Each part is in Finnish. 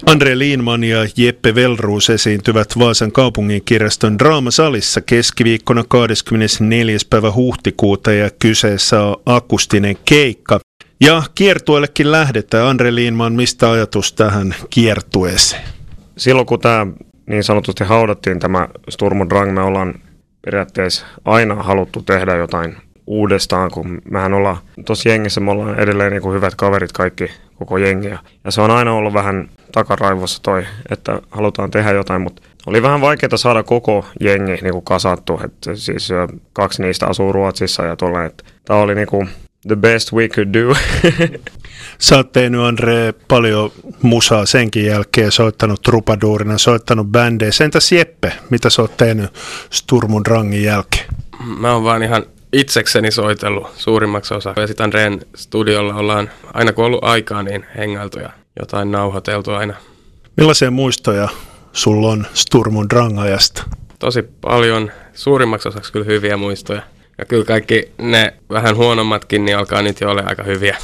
Andre Lindman ja Jeppe Velruus esiintyvät Vaasan kaupunginkirjaston Draamasalissa keskiviikkona 24. päivä huhtikuuta ja kyseessä on akustinen keikka. Ja kiertueellekin lähdetään. Andre Lindman, mistä ajatus tähän kiertueeseen? Silloin kun tämä niin sanotusti haudattiin tämä Sturm und Drang, me ollaan periaatteessa aina haluttu tehdä jotain uudestaan, kun mehän ollaan tuossa jengissä, me ollaan edelleen niin kuin hyvät kaverit kaikki, koko jengiä. Ja se on aina ollut vähän takaraivossa toi, että halutaan tehdä jotain, mutta oli vähän vaikeaa saada koko jengi niin kuin kasattu, että siis 2 niistä asuu Ruotsissa ja tolleen, että tämä oli niin kuin the best we could do. Sä oot tehnyt, Andre, paljon musaa senkin jälkeen, soittanut trupaduurina, soittanut bändeissä. Entäs Jeppe, mitä sä oot tehnyt Sturm und Drangin jälkeen? Mä oon vaan ihan itsekseni soitellut suurimmaksi osa. Ja sitten Andreen studiolla ollaan aina kun ollut aikaa, niin hengailtu ja jotain nauhoiteltu aina. Millaisia muistoja sulla on Sturm und Drang-ajasta? Tosi paljon, suurimmaksi osaksi kyllä hyviä muistoja. Ja kyllä kaikki ne vähän huonommatkin niin alkaa nyt jo olla aika hyviä.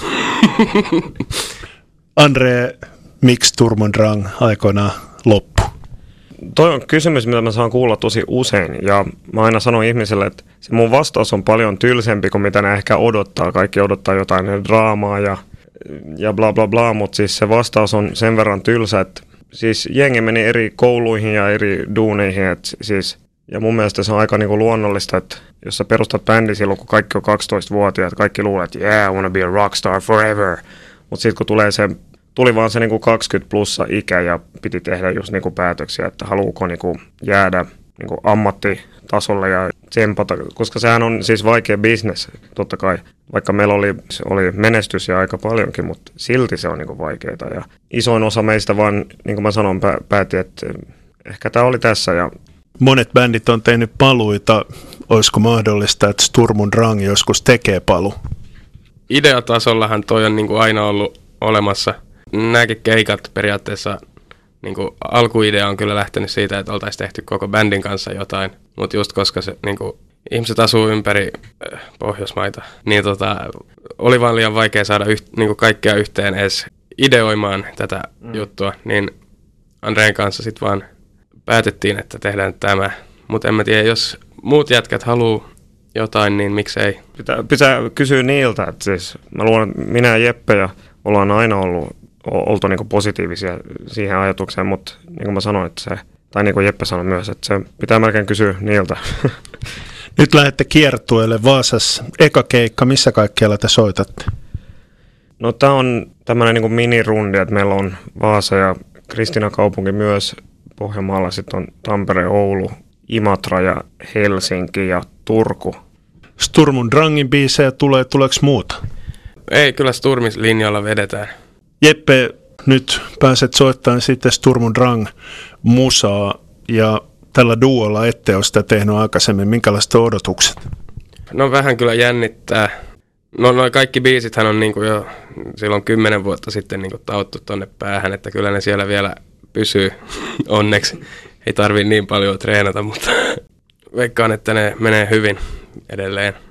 Andre, miksi Sturm und Drang aikoinaan loppu? Toi on kysymys, mitä mä saan kuulla tosi usein, ja mä aina sanon ihmiselle, että se mun vastaus on paljon tylsempi kuin mitä ne ehkä odottaa. Kaikki odottaa jotain draamaa ja bla bla bla, mutta siis se vastaus on sen verran tylsä, että siis jengi meni eri kouluihin ja eri duuneihin, että siis, ja mun mielestä se on aika niinku luonnollista, että jos sä perustat bändi silloin, kun kaikki on 12-vuotiaat, kaikki luulee, että yeah, I wanna be a rockstar forever, mutta sitten kun tuli vaan se niinku 20 plussa ikä ja piti tehdä just niinku päätöksiä, että haluuko niinku jäädä niinku ammattitasolle ja tsempata, koska sehän on siis vaikea business, totta kai. Vaikka meillä oli menestys ja aika paljonkin, mutta silti se on niinku vaikeaa. Ja isoin osa meistä vaan, niin kuin mä sanon, päätti, että ehkä tämä oli tässä. Ja monet bändit on tehnyt paluita. Olisiko mahdollista, että Sturm und Drang joskus tekee paluu? Ideatasollahan toi on niinku aina ollut olemassa. Nämäkin keikat periaatteessa, niinku, alkuidea on kyllä lähtenyt siitä, että oltaisiin tehty koko bändin kanssa jotain, mutta just koska se, niinku, ihmiset asuu ympäri Pohjoismaita, niin oli vaan liian vaikea saada niinku, kaikkea yhteen edes ideoimaan tätä juttua, niin Andreen kanssa sitten vaan päätettiin, että tehdään tämä, mutta en mä tiedä, jos muut jätkät haluaa jotain, niin miksei. Pitää kysyä niiltä, että siis mä luulen, että minä ja Jeppe ja ollaan aina oltu niinku positiivisia siihen ajatukseen, mutta niin kuin mä sanoin, että se, tai niin kuin Jeppe sanoi myös, että se pitää melkein kysyä niiltä. Nyt lähdette kiertueelle Vaasassa. Eka keikka, missä kaikkialla te soitatte? No tää on tämmöinen niinku minirundi, että meillä on Vaasa ja Kristiinakaupunki myös Pohjanmaalla, sitten on Tampere, Oulu, Imatra ja Helsinki ja Turku. Sturm und Drangin biisejä tuleeko muuta? Ei, kyllä Sturmis linjalla vedetään. Jeppe, nyt pääset soittamaan sitten Sturm und Drang musaa ja tällä duolla ette ole sitä tehnyt aikaisemmin. Minkälaiset odotukset? No vähän kyllä jännittää. No noi kaikki biisithän on niinku jo silloin 10 vuotta sitten niinku tauttu tonne päähän, että kyllä ne siellä vielä pysyy onneksi. Ei tarvii niin paljon treenata, mutta veikkaan, että ne menee hyvin edelleen.